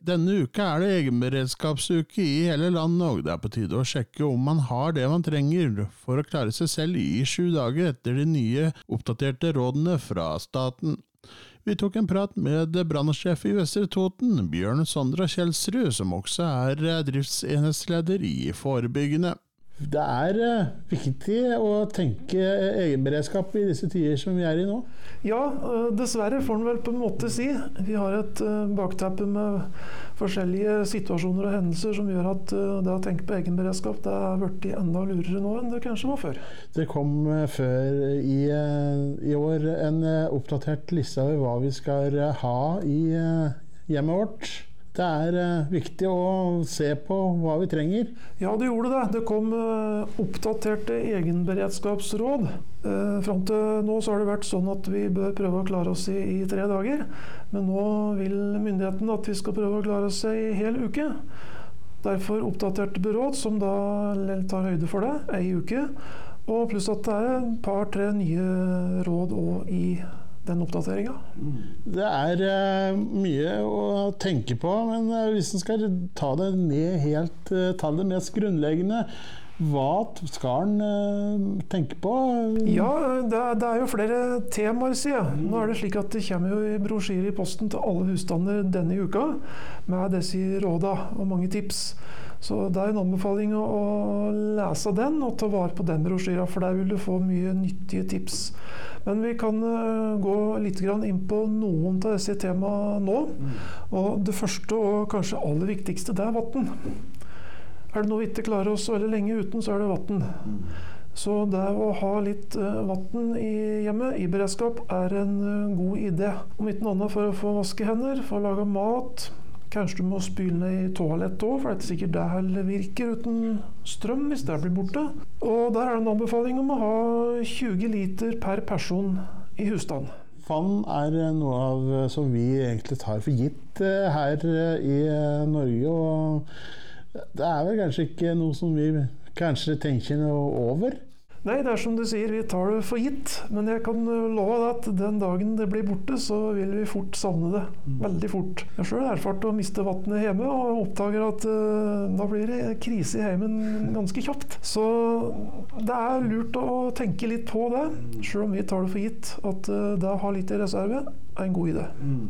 Denne uka det egenberedskapsuke i hele landet, og det på tide å sjekke om man har det man trenger for å klare seg selv i 7 dager etter de nye oppdaterte rådene fra staten. Vi tok en prat med brannsjef i Vestre Toten, Bjørn Sondra Kjelsrud, som også driftsenhetsleder i forebyggende. Det viktig å tenke egenberedskap i disse tider som vi i nå? Ja, dessverre får man vel på en måte si. Vi har et bakteppe med forskjellige situasjoner og hendelser som gjør at det å tenke på egenberedskap det blitt enda lurere nå enn det kanskje var før. Det kom før i år en oppdatert liste over hva vi skal ha i hjemmet vårt. Det viktig å se på hva vi trenger. Ja, det gjorde det. Det kom oppdaterte egenberedskapsråd. Fram til nå så har det vært sånn at vi bør prøve å klare oss i 3 dager. Men nå vil myndighetene at vi skal prøve å klare oss i hel uke. Derfor oppdaterte råd som da tar høyde for det, en uke. Og pluss at det et par-tre nye råd også i den oppdateringen. Det mye å tenke på, men hvis man skal ta det ned helt, ta det mest grunnleggende, hva skal man tenke på? Ja, det jo flere temaer, sier jeg. Nå det slik at det kommer jo brosjyrer i posten til alle husstander denne uka, med disse råda og mange tips. Så det en anbefaling å lese den og ta vare på den brosjyra, for der vil du få mye nyttige tips. Men vi kan gå litt inn på noen av disse temaene nå. Og det første og kanskje aller viktigste, det vatten. Det noe vi ikke klarer oss veldig lenge uten, så det vatten. Så det å ha litt vatten i hjemmet, i beredskap, en god idé. Om ikke noe annet for å få vaske hender, for å lage mat. Kanskje du må spyle ned i toalett også, for det sikkert det heller virker uten strøm hvis det blir borte. Og der det en anbefaling om å ha 20 liter per person i husstand. Vann noe av som vi egentlig tar for gitt her i Norge, og det vel kanskje ikke noe som vi kanskje tenker noe over? Nei, det som du sier, vi tar det for gitt, men jeg kan love deg at den dagen det blir borte, så vil vi fort savne det. Veldig fort. Jeg selv erfart å miste vannet hjemme, og oppdager at da blir det krise i heimen ganske kjapt. Så det lurt å tenke litt på det, selv om vi tar det for gitt, at det å ha litt i reserve en god idé.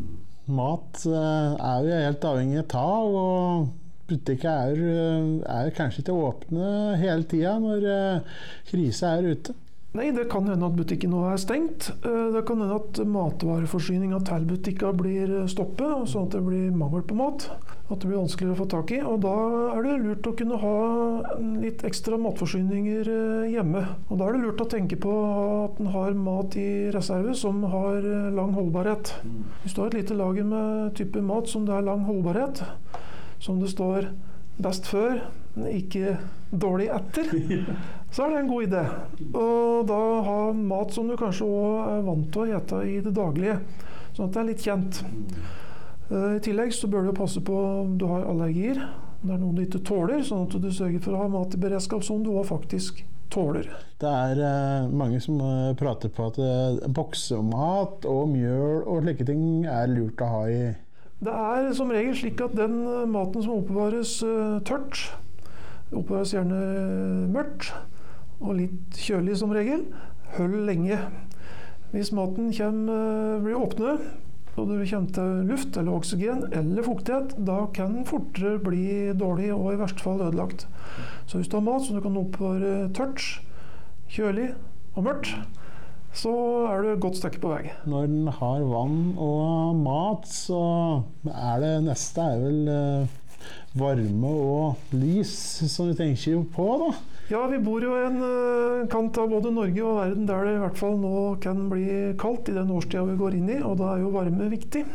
Mat vi helt avhengig av, og butikker kanskje ikke åpne hele tiden når krise ute. Nei, det kan hende at butikken nå stengt. Det kan hende at matvareforsyningen til butikker blir stoppet, sånn at det blir mangel på mat. At det blir vanskeligere å få tak i. Og da det lurt å kunne ha litt ekstra matforsyninger hjemme. Og da det lurt å tenke på at en har mat i reserve som har lang holdbarhet. Hvis du har et lite lager med type mat som det lang holdbarhet, som det står best før, men ikke dårlig etter, så det en god idé. Og da ha mat som du kanskje også vant til å ete i det daglige, sånn at det litt kjent. I tillegg så bør du passe på om du har allergier, om det noen du ikke tåler, sånn at du sørger for å ha mat i beredskap som du også faktisk tåler. Det mange som prater på at boksemat og mjøl og slike ting lurt å ha i. Det som regel slik at den maten som oppbevares tørt, oppbevares gjerne mørkt og litt kjølig som regel, hold lenge. Hvis maten blir åpnet, og det kommer til luft eller oksygen eller fuktighet, da kan den fortere bli dårlig og i verste fall ødelagt. Så hvis du har mat som du kan oppbevare tørt, kjølig og mørkt, så du godt stykke på vei. Når den har vann og mat, så det neste vel varme og lys som vi tenker på, da. Ja, vi bor jo i en kant av både Norge og verden der det i hvert fall nå kan bli kaldt i den årstiden vi går inn i, og da jo varme viktig.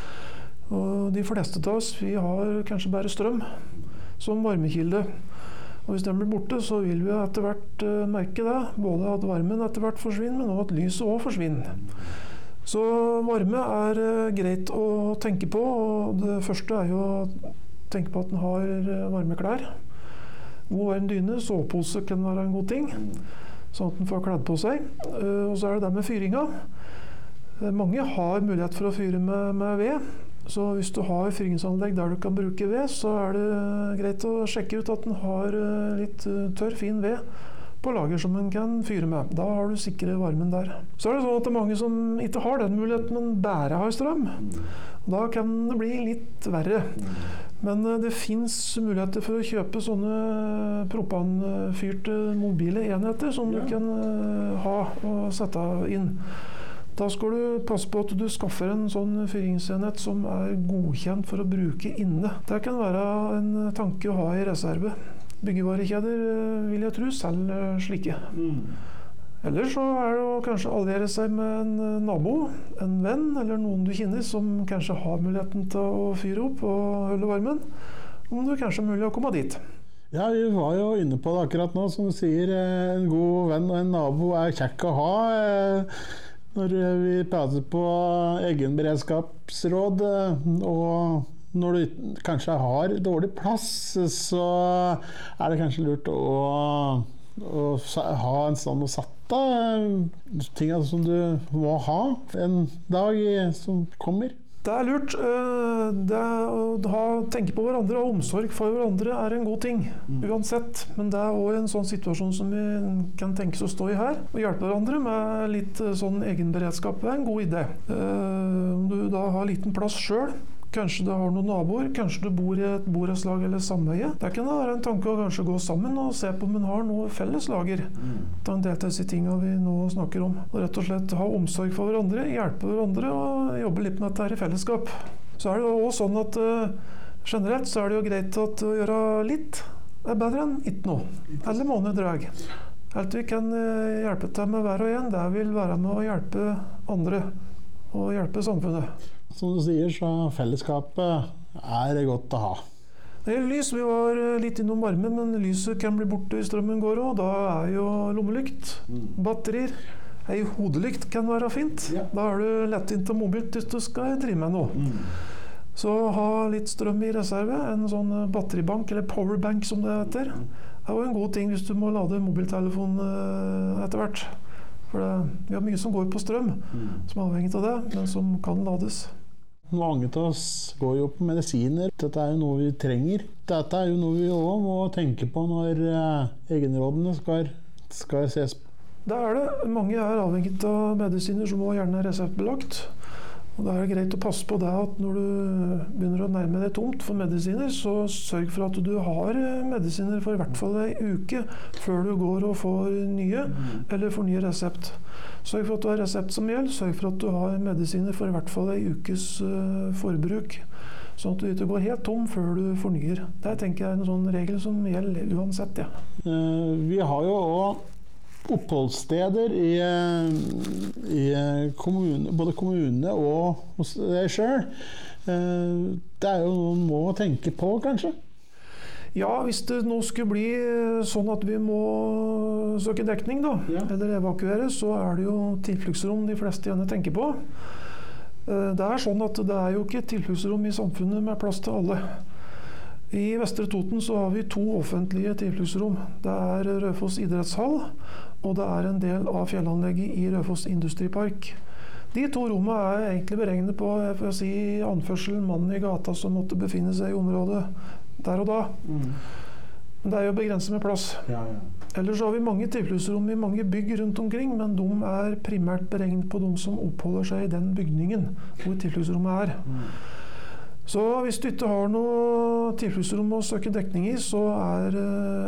Og de fleste av oss, vi har kanskje bare strøm som varmekilde. Og hvis den blir borte, så vil vi etter hvert merke det. Både at varmen etter hvert forsvinner, men også at lyset også forsvinner. Så varme greit å tenke på, og det første jo å tenke på at den har varme klær. God varm dyne, sovepose kan være en god ting, sånn at den får kledd på seg. Og så det med fyringa. Mange har mulighet for å fyre med ved. Så hvis du har fyringsanlegg der du kan bruke ved, så er det greit å sjekke ut at den har litt tørr, fin ved på lager som en kan fyre med. Da har du sikre varmen der. Så er det sånn at det er mange som ikke har den muligheten, men bare har strøm. Da kan det bli litt verre. Men det finnes muligheter for å kjøpe sånne propanfyrte mobile enheter som du kan ha og sette inn. Da skal du passe på at du skaffer en sånn fyringsenhet som er godkjent for å bruke inne. Det kan være en tanke å ha i reserve. Byggevarekjeder vil jeg tro selv slike. Ellers så er det å kanskje alliere seg med en nabo, en venn eller noen du kjenner som kanskje har muligheten til å fyre opp og holde varmen, om det kanskje er mulig å komme dit. Ja, vi var jo inne på det akkurat nå, som du sier, en god venn og en nabo er kjekk å ha. Når vi prater på egenberedskapsråd, og når du kanskje har dårlig plass, så er det kanskje lurt å ha en sånn og satt av ting som du må ha en dag som kommer. Det er lurt. Det å tenke på hverandre og omsorg for hverandre er en god ting, uansett. Men det er også en sånn situasjon som vi kan tenkes å stå i her, og hjelpe hverandre med litt sånn egenberedskap. Det er en god idé. Om du da har liten plass selv, kanskje du har noen naboer, kanskje du bor i et borettslag eller sameie. Der kan det være en tanke å kanskje gå sammen og se på om man har noe felles lager. Ta en del av disse tingene vi nå snakker om. Og rett og slett ha omsorg for hverandre, hjelpe hverandre og jobbe litt med dette her i fellesskap. Så er det også sånn at generelt så er det jo greit at å gjøre litt er bedre enn ikke noe. Eller månedrag. Alt vi kan hjelpe til med hver og en, det vil være med å hjelpe andre og hjelpe samfunnet. Som du sier, så fellesskapet er godt å ha. Det er lys, vi var litt innom varmen, men lyset kan bli borte i strømmen går også. Da er jo lommelykt, batterier. Ei hodelykt kan være fint. Da er du lettint og mobilt hvis du skal drive med noe. Så ha litt strøm i reserve, en sånn batteribank, eller powerbank som det heter. Det er jo en god ting hvis du må lade mobiltelefonen etter hvert. For vi har mye som går på strøm, som er avhengig av det, men som kan lades. Mange av oss går jo på medisiner. Dette er jo noe vi trenger. Dette er jo noe vi også må tenke på når egenrådene skal ses på. Det er det. Mange er avhengig av medisiner som også gjerne er reseptbelagt. Og det er greit å passe på det at når du begynner å nærme deg tomt for medisiner, så sørg for at du har medisiner for i hvert fall en uke før du går og får nye, eller får ny resept. Sørg for at du har resept som gjelder, sørg for at du har medisiner for i hvert fall en ukes forbruk. Sånn at du ikke går helt tom før du fornyer. Det tenker jeg er en sånn regel som gjelder uansett. Ja. Vi har jo også oppholdssteder i både kommunene og hos deg selv. Det er jo noe man må tenke på, kanskje? Ja, hvis det nå skulle bli sånn at vi må søke dekning, da, eller evakuere, så er det jo tilfluktsrom de fleste gjerne tenker på. Det er sånn at det er jo ikke tilfluktsrom i samfunnet med plass til alle. I Vestre Toten så har vi 2 offentlige tilfluktsrom. Det er Raufoss idrettshall, og det er en del av fjellanlegget i Raufoss industripark. De 2 rommene er egentlig beregnet på, for å si anførsel, mannen i gata som måtte befinne seg i området der og da. Men det er jo begrenset med plass. Ellers har vi mange tilfluktsrom i mange bygg rundt omkring, men de er primært beregnet på de som oppholder seg i den bygningen hvor tilfluktsrommet er. Så hvis du ikke har noe tilfluktsrom å søke dekning i, så er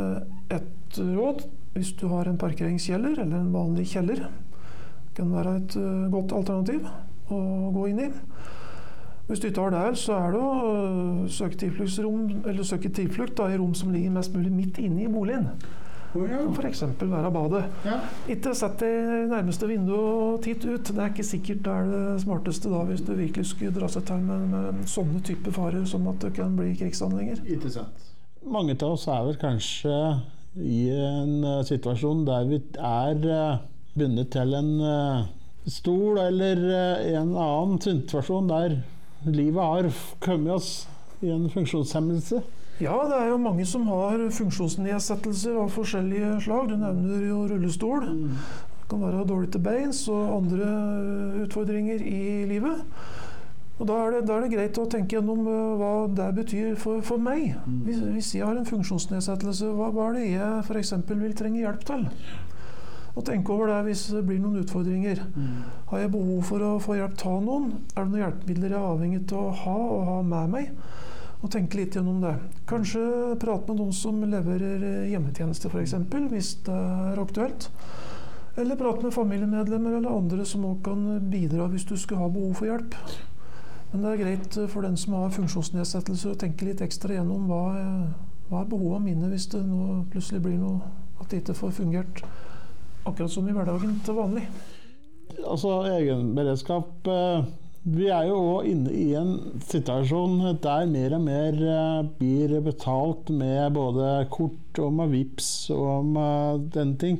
et råd, hvis du har en parkeringskjeller eller en vanlig kjeller, kan være et godt alternativ å gå inn i. Hvis du ikke har det, så er det å søke tilfluktsrom, eller søke tilflukt da, i rom som ligger mest mulig midt inne i boligen. Som for eksempel være badet. Ikke sett deg i nærmeste vindu og titt ut. Det er ikke sikkert det er det smarteste da, hvis du virkelig skulle dra seg til med sånne type farer som at det kan bli krigshandlinger. Ikke sant. Mange av oss er vel kanskje i en situasjon der vi er bundet til en stol eller en annen situasjon der livet har kommet oss i en funksjonshemmelse. Ja, det er jo mange som har funksjonsnedsettelser av forskjellige slag. Du nevner jo rullestol. Det kan være dårlig til beins og andre utfordringer i livet. Og da er det greit å tenke gjennom hva det betyr for meg. Hvis jeg har en funksjonsnedsettelse, hva er det jeg for eksempel vil trenge hjelp til? Og tenke over det hvis det blir noen utfordringer. Har jeg behov for å få hjelp av noen? Er det noen hjelpemidler jeg er avhengig av å ha med meg? Og tenke litt gjennom det. Kanskje prate med noen som leverer hjemmetjeneste for eksempel, hvis det er aktuelt. Eller prate med familiemedlemmer eller andre som også kan bidra hvis du skulle ha behov for hjelp. Men det er greit for den som har funksjonsnedsettelse å tenke litt ekstra gjennom hva er behovene mine hvis det nå plutselig blir noe at det ikke får fungert akkurat som i hverdagen til vanlig. Altså egenberedskap, vi er jo også inne i en situasjon der mer og mer blir betalt med både kort og med Vipps og med den ting.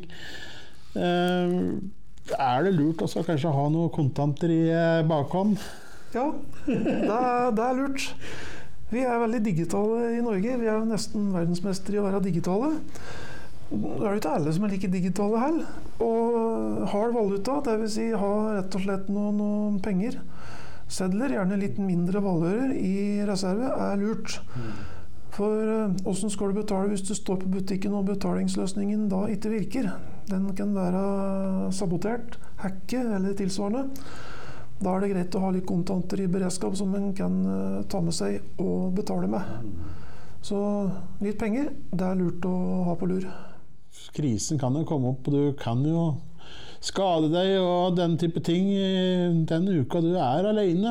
Er det lurt også kanskje ha noen kontanter i bakhånd? Ja, det er lurt. Vi er veldig digitale i Norge. Vi er jo nesten verdensmestere i å være digitale. Nå er det ikke alle som er like digitale her. Og hard valuta, det vil si ha rett og slett noen penger, sedler, gjerne litt mindre valører i reserve, er lurt. For hvordan skal du betale hvis du står på butikken og betalingsløsningen da ikke virker? Den kan være sabotert, hacke eller tilsvarende. Da er det greit å ha litt kontanter i beredskap som en kan ta med seg og betale med. Så litt penger, det er lurt å ha på lur. Krisen kan jo komme opp, og du kan jo skade deg og den type ting den uka du er alene,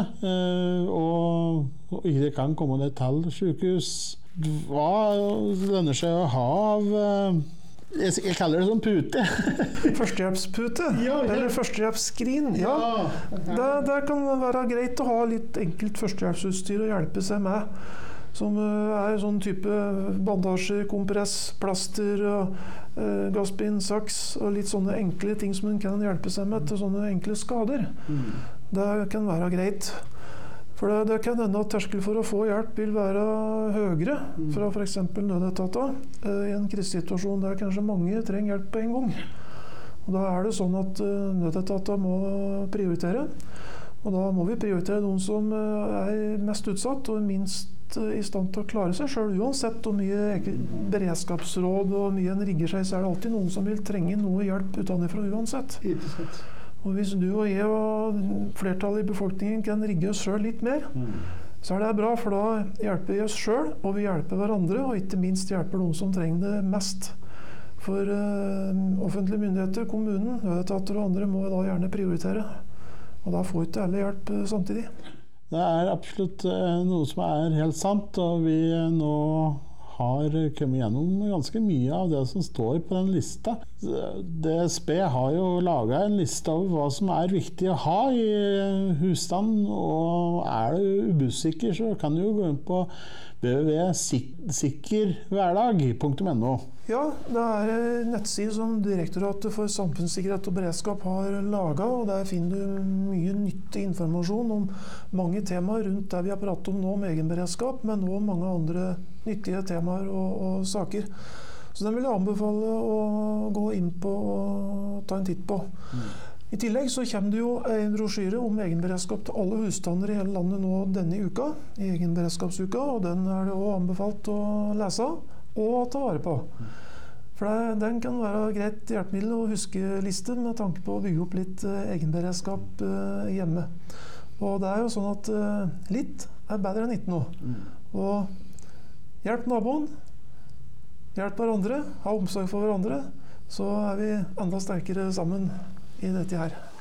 og ikke kan komme deg til sykehus. Hva lønner seg å ha av jeg kaller det som pute. Førstehjelpspute, eller førstehjelpsskrin. Ja. Det kan være greit å ha litt enkelt førstehjelpsutstyr å hjelpe seg med. Som er sånn type bandasjer, kompress, plaster, gassbind, saks og litt sånne enkle ting som en kan hjelpe seg med til sånne enkle skader. Det kan være greit. For det kan hende at terskel for å få hjelp vil være høyere fra for eksempel nødetater i en krisesituasjon der kanskje mange trenger hjelp på en gang. Og da er det sånn at nødetater må prioritere. Og da må vi prioritere noen som er mest utsatt og minst i stand til å klare seg selv. Uansett hvor mye beredskapsråd og mye en rigger seg, så er det alltid noen som vil trenge noe hjelp utenfra uansett. Og hvis du og jeg og flertallet i befolkningen kan rigge oss selv litt mer, så er det bra, for da hjelper vi oss selv, og vi hjelper hverandre, og ikke minst hjelper noen som trenger det mest. For offentlige myndigheter, kommunen, nødetater og andre må da gjerne prioritere. Og da får ikke alle hjelp samtidig. Det er absolutt noe som er helt sant, og vi nå har kommet gjennom ganske mye av det som står på den lista. DSB har jo laget en liste over hva som er viktig å ha i husstand, og er du usikker, så kan du jo gå inn på www.sikkerhverdag.no. Ja, det er en nettside som Direktoratet for samfunnssikkerhet og beredskap har laget, og der finner du mye nyttig informasjon om mange temaer rundt det vi har pratet om nå om egenberedskap, men også mange andre nyttige temaer og saker. Så den vil jeg anbefale å gå inn på og ta en titt på. I tillegg så kommer det jo en brosjyre om egenberedskap til alle husstander i hele landet nå denne uka, i egenberedskapsuka, og den er det også anbefalt å lese og ta vare på. For den kan være greit hjelpemiddel å huske liste med tanke på å bygge opp litt egenberedskap hjemme. Og det er jo sånn at litt er bedre enn ikke noe. Og hjelp naboen, hjelp hverandre, ha omsorg for hverandre, så er vi enda sterkere sammen i dette her.